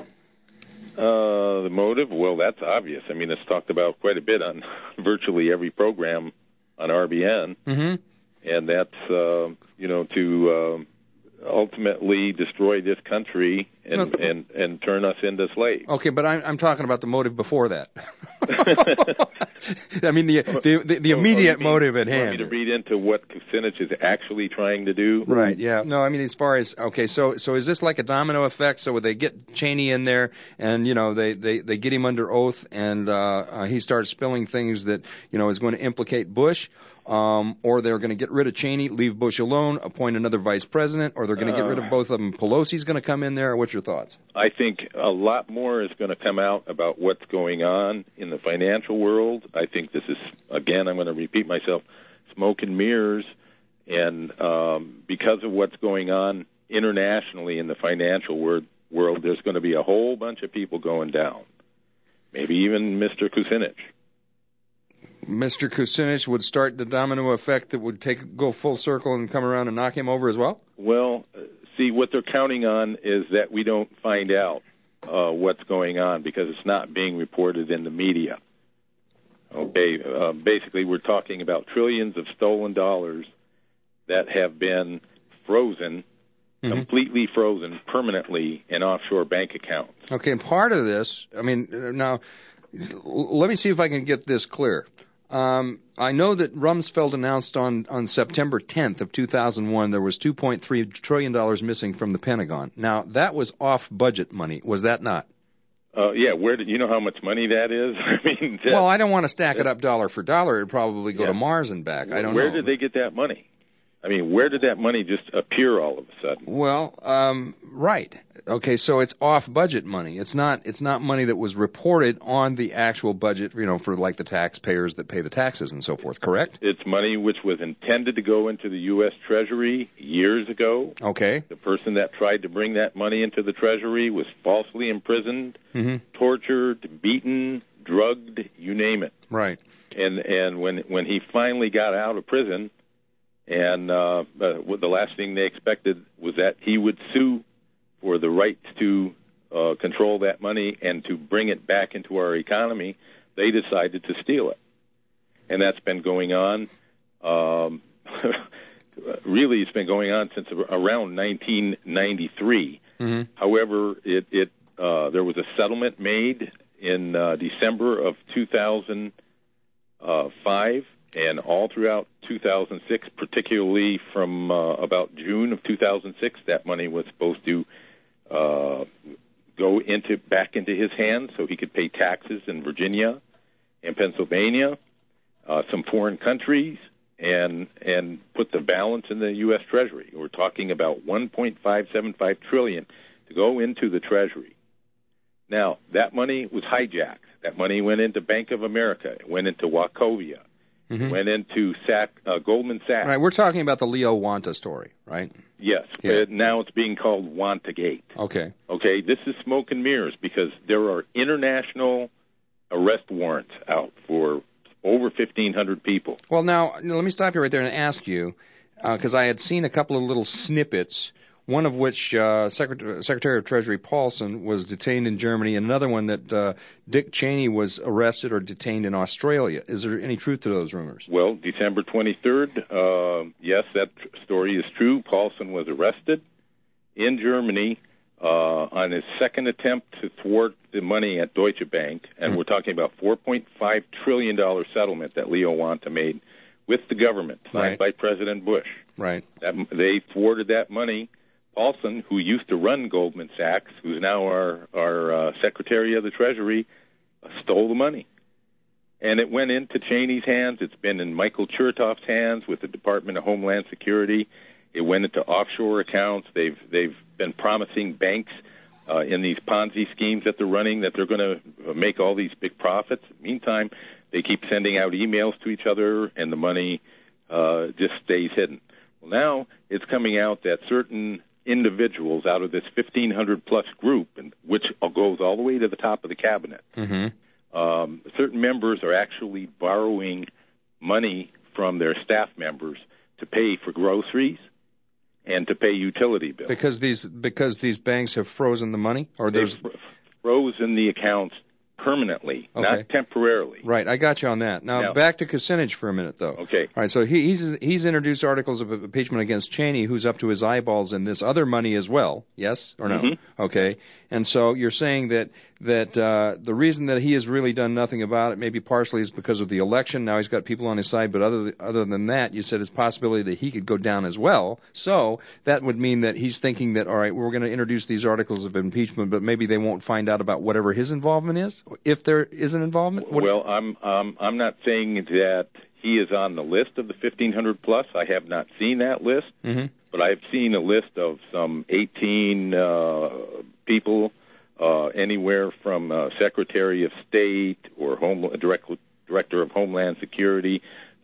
Uh, the motive? Well, that's obvious. I mean, it's talked about quite a bit on virtually every program on R B N. Mm-hmm. And that's, uh, you know, to uh, ultimately destroy this country and, no. and, and turn us into slaves. Okay, but I'm, I'm talking about the motive before that. I mean, the the, the, the immediate oh, mean, motive at you hand. Want me to read into what Kucinich is actually trying to do? Right, yeah. No, I mean, as far as, okay, so so is this like a domino effect? So they get Cheney in there and, you know, they, they, they get him under oath and uh, uh, he starts spilling things that, you know, is going to implicate Bush? Um, or they're going to get rid of Cheney, leave Bush alone, appoint another vice president, or they're going to get rid of both of them. Pelosi's going to come in there. What's your thoughts? I think a lot more is going to come out about what's going on in the financial world. I think this is, again, I'm going to repeat myself, smoke and mirrors. And um, because of what's going on internationally in the financial wor- world, there's going to be a whole bunch of people going down, maybe even Mister Kucinich. Mister Kucinich would start the domino effect that would take go full circle and come around and knock him over as well? Well, see, what they're counting on is that we don't find out uh, what's going on because it's not being reported in the media. Okay, uh, basically we're talking about trillions of stolen dollars that have been frozen, mm-hmm. completely frozen permanently in offshore bank accounts. Okay, and part of this, I mean, now, let me see if I can get this clear. Um, I know that Rumsfeld announced on, on September tenth of two thousand one there was two point three trillion dollars missing from the Pentagon. Now, that was off-budget money. Was that not? Uh, yeah, where did you know how much money that is? I mean, that, well, I don't want to stack it up dollar for dollar. It'd probably go yeah. to Mars and back. I don't where know. Where did they get that money? I mean, where did that money just appear all of a sudden? Well, um, right. Okay, so it's off-budget money. It's not. It's not money that was reported on the actual budget. You know, for like the taxpayers that pay the taxes and so forth. Correct? It's money which was intended to go into the U S Treasury years ago. Okay. The person that tried to bring that money into the Treasury was falsely imprisoned, mm-hmm. tortured, beaten, drugged, you name it. Right. And and when when he finally got out of prison. And uh, uh, the last thing they expected was that he would sue for the right to uh, control that money and to bring it back into our economy. They decided to steal it. And that's been going on. Um, really, it's been going on since around nineteen ninety-three. Mm-hmm. However, it, it uh, there was a settlement made in uh, December of two thousand five. And all throughout two thousand six, particularly from uh, about June of two thousand six, that money was supposed to uh, go into back into his hands so he could pay taxes in Virginia and Pennsylvania, uh, some foreign countries, and and put the balance in the U S Treasury. We're talking about one point five seven five trillion dollars to go into the Treasury. Now, that money was hijacked. That money went into Bank of America. It went into Wachovia. Mm-hmm. Went into Sac, uh, Goldman Sachs. Right, we're talking about the Leo Wanta story, right? Yes. Yeah. Uh, now it's being called Wantagate. Okay. Okay, this is smoke and mirrors because there are international arrest warrants out for over fifteen hundred people. Well, now, let me stop you right there and ask you, because uh, I had seen a couple of little snippets, one of which uh, Secretary, Secretary of Treasury Paulson was detained in Germany, and another one that uh, Dick Cheney was arrested or detained in Australia. Is there any truth to those rumors? Well, December twenty-third, uh, yes, that story is true. Paulson was arrested in Germany uh, on his second attempt to thwart the money at Deutsche Bank, and mm-hmm. we're talking about four point five trillion dollars settlement that Leo Wanta made with the government, signed right. by President Bush. Right. That, they thwarted that money. Paulson, who used to run Goldman Sachs, who's now our, our uh, Secretary of the Treasury, uh, stole the money. And it went into Cheney's hands. It's been in Michael Chertoff's hands with the Department of Homeland Security. It went into offshore accounts. They've they've been promising banks uh, in these Ponzi schemes that they're running that they're going to make all these big profits. Meantime, they keep sending out emails to each other, and the money uh, just stays hidden. Well, now it's coming out that certain individuals out of this fifteen hundred plus group, and which goes all the way to the top of the cabinet, mm-hmm. um, certain members are actually borrowing money from their staff members to pay for groceries and to pay utility bills. Because these because these banks have frozen the money, or there's They've frozen the accounts permanently, okay. not temporarily. Right, I got you on that. Now, now back to Kucinich for a minute, though. Okay. All right, so he, he's he's introduced articles of impeachment against Cheney, who's up to his eyeballs in this other money as well. Yes or no? Mm-hmm. Okay. And so you're saying that that uh, the reason that he has really done nothing about it, maybe partially, is because of the election. Now he's got people on his side, but other other than that, you said it's a possibility that he could go down as well. So that would mean that he's thinking that, all right, we're going to introduce these articles of impeachment, but maybe they won't find out about whatever his involvement is, if there is an involvement. What well, I'm um, I'm not saying that he is on the list of the fifteen hundred plus. I have not seen that list, mm-hmm. but I've seen a list of some eighteen uh, people. Uh, anywhere from uh, Secretary of State or Home, direct, Director of Homeland Security,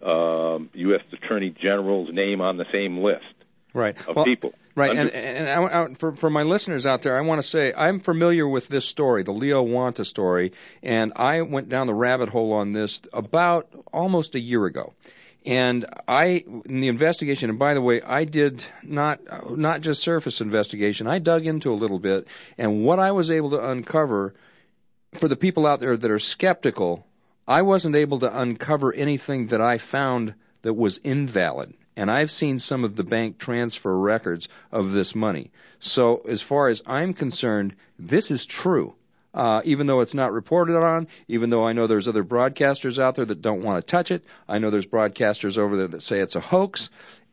um, U S Attorney General's name on the same list right. of well, people. Right, Under- and, and I, I, for, for my listeners out there, I want to say I'm familiar with this story, the Leo Wanta story, and I went down the rabbit hole on this about almost a year ago. And I, in the investigation, and by the way, I did not not just surface investigation. I dug into a little bit, and what I was able to uncover, for the people out there that are skeptical, I wasn't able to uncover anything that I found that was invalid. And I've seen some of the bank transfer records of this money. So as far as I'm concerned, this is true. Uh, even though it's not reported on, even though I know there's other broadcasters out there that don't want to touch it, I know there's broadcasters over there that say it's a hoax.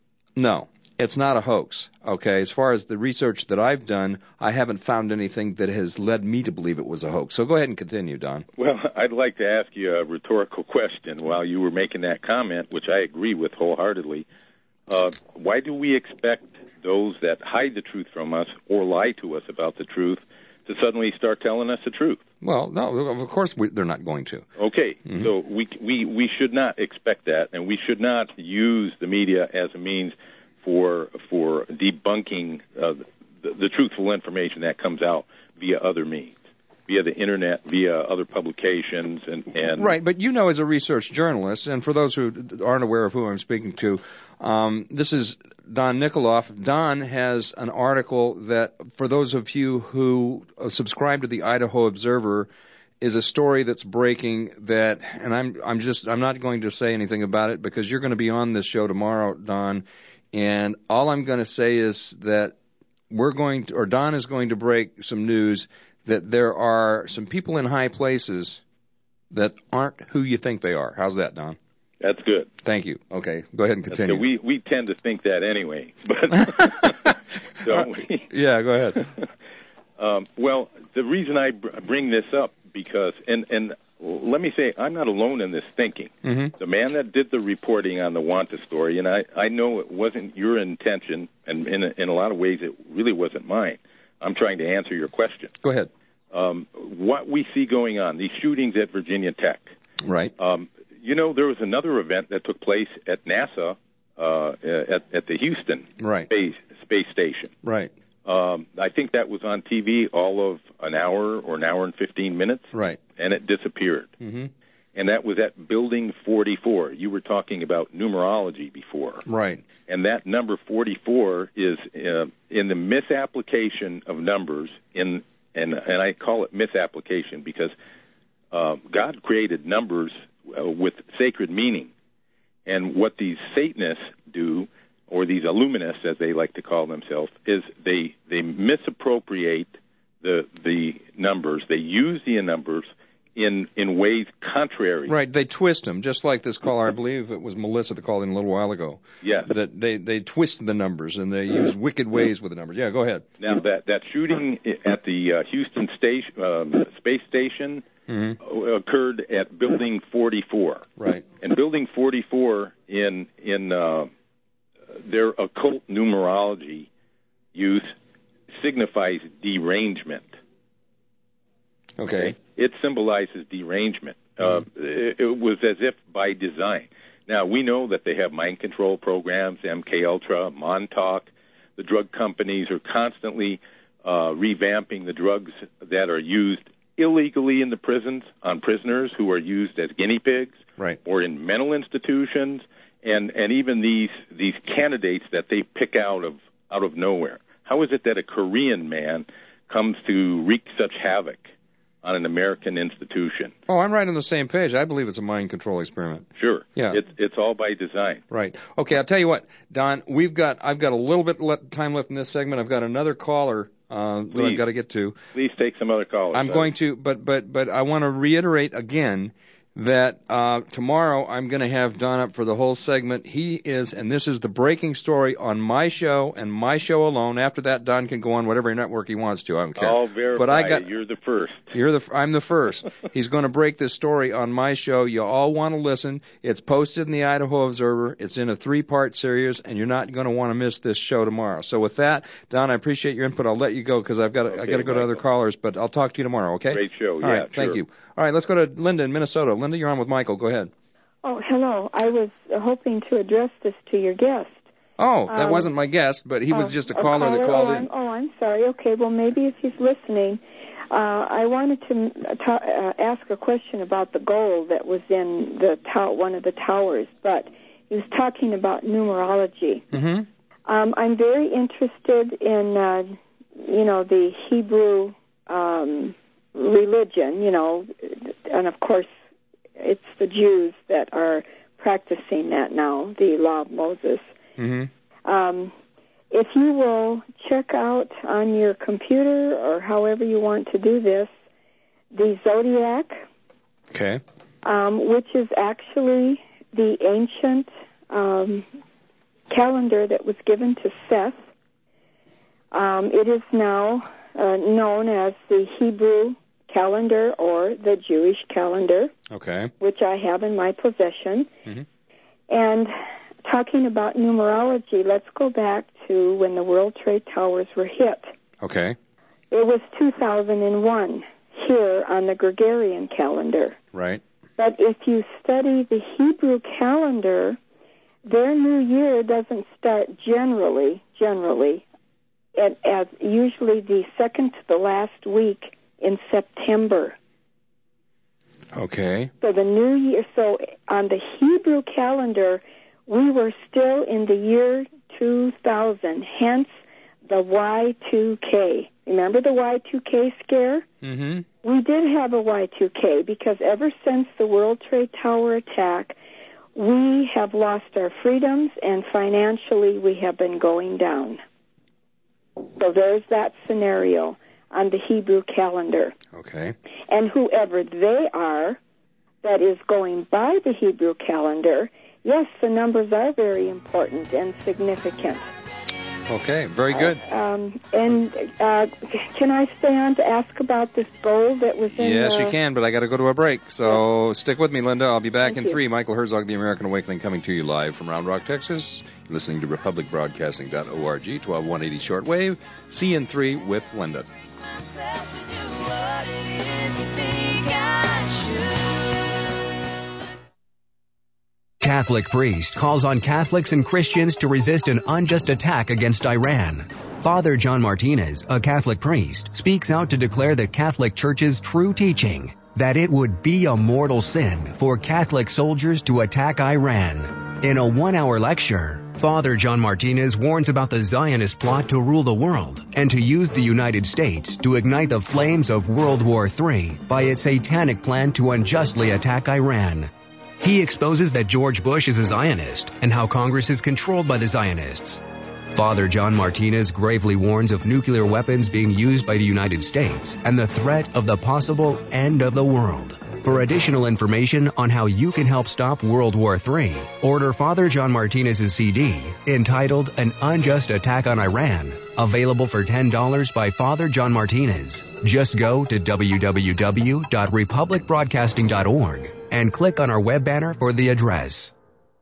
No, it's not a hoax, okay? As far as the research that I've done, I haven't found anything that has led me to believe it was a hoax. So go ahead and continue, Don. Well, I'd like to ask you a rhetorical question while you were making that comment, which I agree with wholeheartedly. Uh, why do we expect those that hide the truth from us or lie to us about the truth to suddenly start telling us the truth? Well, no, of course we, they're not going to. Okay, Mm-hmm. so we, we, we should not expect that, and we should not use the media as a means for for debunking uh, the, the truthful information that comes out via other means, via the Internet, via other publications. and, and Right, but you know as a research journalist, and for those who aren't aware of who I'm speaking to, um, this is Don Nikoloff. Don has an article that, for those of you who subscribe to the Idaho Observer, is a story that's breaking that, and I'm I'm just I'm not going to say anything about it because you're going to be on this show tomorrow, Don, and all I'm going to say is that we're going to, or Don is going to break some news that there are some people in high places that aren't who you think they are. How's that, Don? That's good. Thank you. Okay, go ahead and continue. We we tend to think that anyway, but don't we? Yeah, go ahead. um, well, the reason I br- bring this up because, and and let me say, I'm not alone in this thinking. Mm-hmm. The man that did the reporting on the Wanta story, and I I know it wasn't your intention, and in a, in a lot of ways it really wasn't mine. I'm trying to answer your question. Go ahead. Um, what we see going on, these shootings at Virginia Tech. Right. Um, you know, there was another event that took place at NASA, uh, at, at the Houston right. space, space station. Right. Um, I think that was on T V all of an hour or an hour and fifteen minutes. Right. And it disappeared. Mm-hmm. And that was at Building forty-four. You were talking about numerology before. Right. And that number forty-four is uh, in the misapplication of numbers, in and and I call it misapplication because uh, God created numbers uh, with sacred meaning. And what these Satanists do, or these Illuminists, as they like to call themselves, is they they misappropriate the the numbers. They use the numbers in in ways contrary. Right, they twist them, just like this caller, I believe it was Melissa that called in a little while ago. Yes. That they, they twist the numbers, and they use wicked ways with the numbers. Yeah, go ahead. Now, that, that shooting at the uh, Houston station, um, space station mm-hmm. occurred at Building forty-four. Right. And Building forty-four, in, in uh, their occult numerology use, signifies derangement. Okay. It symbolizes derangement. Uh, it, it was as if by design. Now, we know that they have mind control programs, M K Ultra, Montauk. The drug companies are constantly uh, revamping the drugs that are used illegally in the prisons on prisoners who are used as guinea pigs, right, or in mental institutions, and, and even these these candidates that they pick out of out of nowhere. How is it that a Korean man comes to wreak such havoc on an American institution? Oh, I'm right on the same page. I believe it's a mind control experiment. Sure. Yeah. It's it's all by design. Right. Okay, I'll tell you what, Don, we've got I've got a little bit le- time left in this segment. I've got another caller uh, that I've got to get to. Please take some other callers. I'm going to, but but but I want to reiterate again that uh, tomorrow I'm going to have Don up for the whole segment. He is, and this is the breaking story on my show and my show alone. After that, Don can go on whatever network he wants to. I don't care. I'll verify. But I got, you're the first. You're the. I'm the first. He's going to break this story on my show. You all want to listen. It's posted in the Idaho Observer. It's in a three-part series, and you're not going to want to miss this show tomorrow. So with that, Don, I appreciate your input. I'll let you go because I've got to, okay, I got to go to other callers. But I'll talk to you tomorrow. Okay? Great show. All yeah, right. sure. Thank you. All right. Let's go to Linda in Minnesota. Linda, you're on with Michael. Go ahead. Oh, hello. I was hoping to address this to your guest. Oh, that um, wasn't my guest, but he was oh, just a a caller, caller that called oh, in. I'm, oh, I'm sorry. Okay, well, maybe if he's listening, uh, I wanted to ta- uh, ask a question about the gold that was in the to- one of the towers, but he was talking about numerology. Mm-hmm. Um, I'm very interested in, uh, you know, the Hebrew um, religion, you know, and of course it's the Jews that are practicing that now, the law of Moses. Mm-hmm. Um, if you will check out on your computer or however you want to do this, the zodiac, okay, um, which is actually the ancient um, calendar that was given to Seth. Um, it is now uh, known as the Hebrew calendar or the Jewish calendar, okay, which I have in my possession. Mm-hmm. And talking about numerology, let's go back to when the World Trade Towers were hit. Okay. It was two thousand one here on the Gregorian calendar. Right. But if you study the Hebrew calendar, their new year doesn't start generally, generally, at, as usually the second to the last week in September. Okay. So the new year, so on the Hebrew calendar, we were still in the year two thousand, hence the Y two K. Remember the Y two K scare? Mm-hmm. We did have a Y two K because ever since the World Trade Tower attack, we have lost our freedoms and financially we have been going down. So there's that scenario on the Hebrew calendar. Okay. And whoever they are that is going by the Hebrew calendar, yes, the numbers are very important and significant. Okay, very good. Uh, um, and uh, can I stay on to ask about this bowl that was in Yes, the... you can, but I got to go to a break. So yeah. Stick with me, Linda. I'll be back Thank in you. three. Michael Herzog, The American Awakening, coming to you live from Round Rock, Texas. You're listening to republic broadcasting dot org, twelve one eighty shortwave. See you in three with Linda. Catholic priest calls on Catholics and Christians to resist an unjust attack against Iran. Father John Martinez, a Catholic priest, speaks out to declare the Catholic Church's true teaching that it would be a mortal sin for Catholic soldiers to attack Iran. In a one-hour lecture, Father John Martinez warns about the Zionist plot to rule the world and to use the United States to ignite the flames of World War Three by its satanic plan to unjustly attack Iran. He exposes that George Bush is a Zionist and how Congress is controlled by the Zionists. Father John Martinez gravely warns of nuclear weapons being used by the United States and the threat of the possible end of the world. For additional information on how you can help stop World War Three, order Father John Martinez's C D entitled An Unjust Attack on Iran, available for ten dollars by Father John Martinez. Just go to w w w dot republic broadcasting dot org and click on our web banner for the address.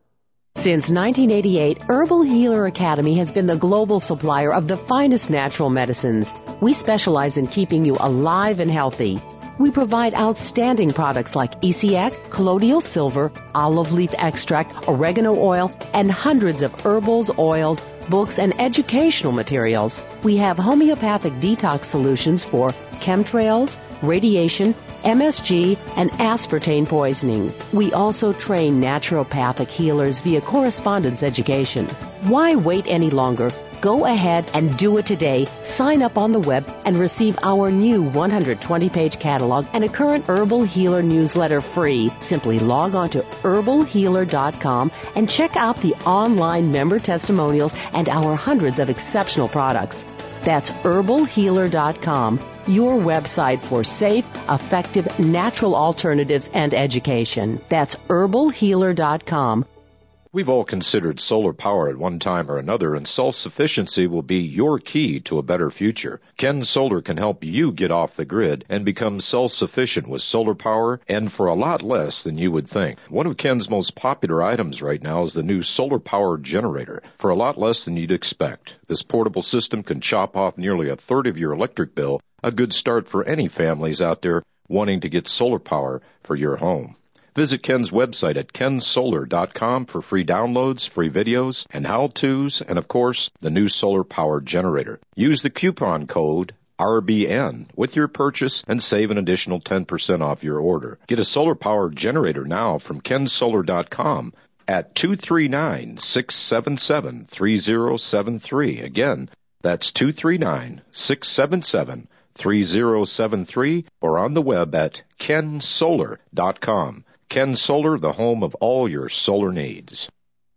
Since nineteen eighty-eight, Herbal Healer Academy has been the global supplier of the finest natural medicines. We specialize in keeping you alive and healthy. We provide outstanding products like E C X, colloidal silver, olive leaf extract, oregano oil, and hundreds of herbals, oils, books, and educational materials. We have homeopathic detox solutions for chemtrails, radiation, M S G, and aspartame poisoning. We also train naturopathic healers via correspondence education. Why wait any longer? Go ahead and do it today. Sign up on the web and receive our new one hundred twenty page catalog and a current Herbal Healer newsletter free. Simply log on to herbal healer dot com and check out the online member testimonials and our hundreds of exceptional products. That's herbal healer dot com, your website for safe, effective, natural alternatives and education. That's herbal healer dot com. We've all considered solar power at one time or another, and self-sufficiency will be your key to a better future. Ken Solar can help you get off the grid and become self-sufficient with solar power, and for a lot less than you would think. One of Ken's most popular items right now is the new solar power generator, for a lot less than you'd expect. This portable system can chop off nearly a third of your electric bill, a good start for any families out there wanting to get solar power for your home. Visit Ken's website at ken solar dot com for free downloads, free videos, and how-tos, and of course, the new solar power generator. Use the coupon code R B N with your purchase and save an additional ten percent off your order. Get a solar power generator now from ken solar dot com at two three nine, six seven seven, three zero seven three. Again, that's two three nine, six seven seven, three zero seven three, or on the web at ken solar dot com. Ken Solar, the home of all your solar needs.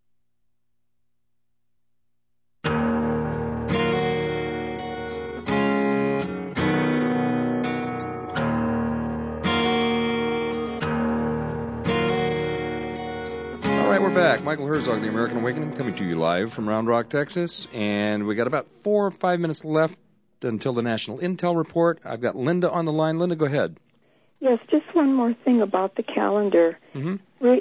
All right, we're back. Michael Herzog, The American Awakening, coming to you live from Round Rock, Texas. And we got about four or five minutes left until the National Intel Report. I've got Linda on the line. Linda, go ahead. Yes, just one more thing about the calendar. Mm-hmm. Re-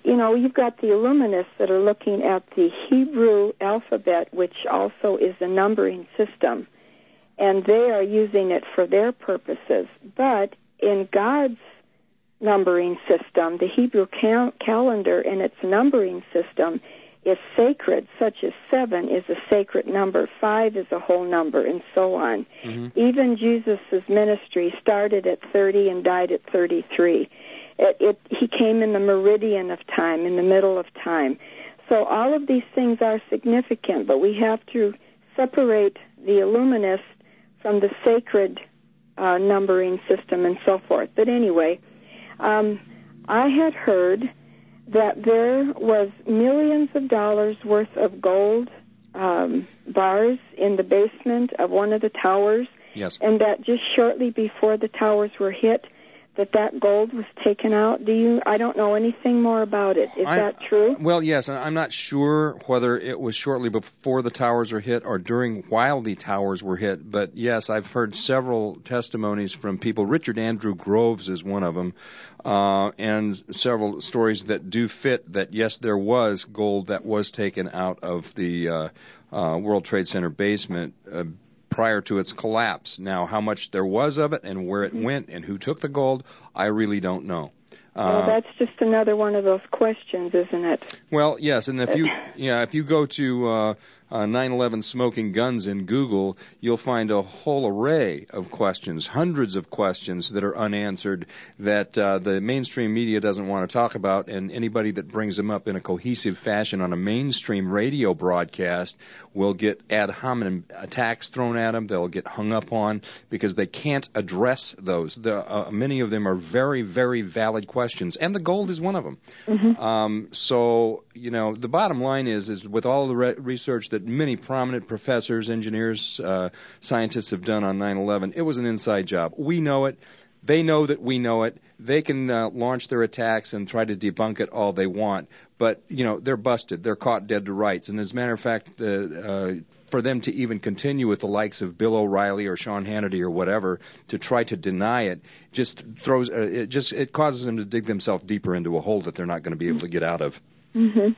you know, you've got the Illuminists that are looking at the Hebrew alphabet, which also is a numbering system, and they are using it for their purposes. But in God's numbering system, the Hebrew cal- calendar and its numbering system is sacred, such as seven is a sacred number, five is a whole number, and so on. Mm-hmm. Even Jesus' ministry started at thirty and died at thirty-three. It, it, he came in the meridian of time, in the middle of time. So all of these things are significant, but we have to separate the Illuminists from the sacred uh, numbering system and so forth. But anyway, um, I had heard that there was millions of dollars worth of gold um, bars in the basement of one of the towers, yes, and that just shortly before the towers were hit, that that gold was taken out. Do you? I don't know anything more about it. Is I, that true? Well, yes, and I'm not sure whether it was shortly before the towers were hit or during while the towers were hit. But yes, I've heard several testimonies from people. Richard Andrew Groves is one of them, uh, and several stories that do fit. That yes, there was gold that was taken out of the uh, uh, World Trade Center basement Uh, prior to its collapse. Now, how much there was of it and where it went and who took the gold, I really don't know. Uh, well, that's just another one of those questions, isn't it? Well, yes, and if you yeah, if you go to uh, uh, nine eleven Smoking Guns in Google, you'll find a whole array of questions, hundreds of questions that are unanswered that uh, the mainstream media doesn't want to talk about, and anybody that brings them up in a cohesive fashion on a mainstream radio broadcast will get ad hominem attacks thrown at them. They'll get hung up on because they can't address those. The, uh, many of them are very, very valid questions, and the gold is one of them. Mm-hmm. Um, so, you know, the bottom line is, is with all the re- research that many prominent professors, engineers, uh, scientists have done on nine eleven, it was an inside job. We know it. They know that we know it. They can uh, launch their attacks and try to debunk it all they want. But, you know, they're busted. They're caught dead to rights. And as a matter of fact, uh, uh, for them to even continue with the likes of Bill O'Reilly or Sean Hannity or whatever to try to deny it just throws, uh, it just, it causes them to dig themselves deeper into a hole that they're not going to be able to get out of. Mm-hmm.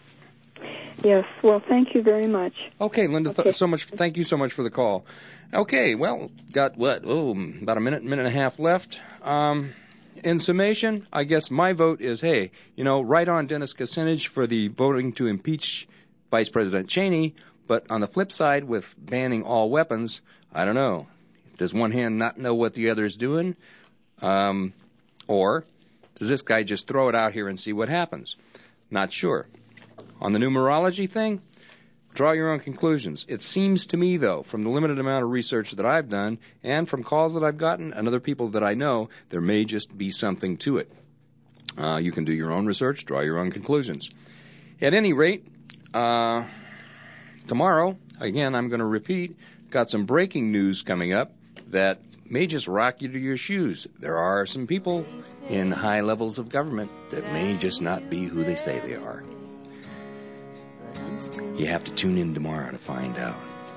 Yes. Well, thank you very much. Okay, Linda, Okay. Th- so much. Thank you so much for the call. Okay, well, got what? Oh, about a minute, minute and a half left. Um, in summation, I guess my vote is, hey, you know, right on Dennis Kucinich for the voting to impeach Vice President Cheney. But on the flip side, with banning all weapons, I don't know. Does one hand not know what the other is doing? Um, or does this guy just throw it out here and see what happens? Not sure. On the numerology thing, draw your own conclusions. It seems to me, though, from the limited amount of research that I've done and from calls that I've gotten and other people that I know, there may just be something to it. Uh, you can do your own research, draw your own conclusions. At any rate, uh, tomorrow, again, I'm going to repeat, got some breaking news coming up that may just rock you to your shoes. There are some people in high levels of government that may just not be who they say they are. You have to tune in tomorrow to find out.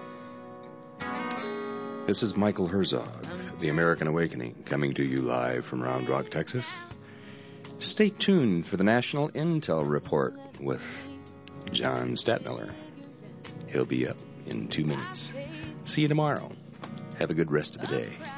This is Michael Herzog, The American Awakening, coming to you live from Round Rock, Texas. Stay tuned for the National Intel Report with John Stadtmiller. He'll be up in two minutes. See you tomorrow. Have a good rest of the day.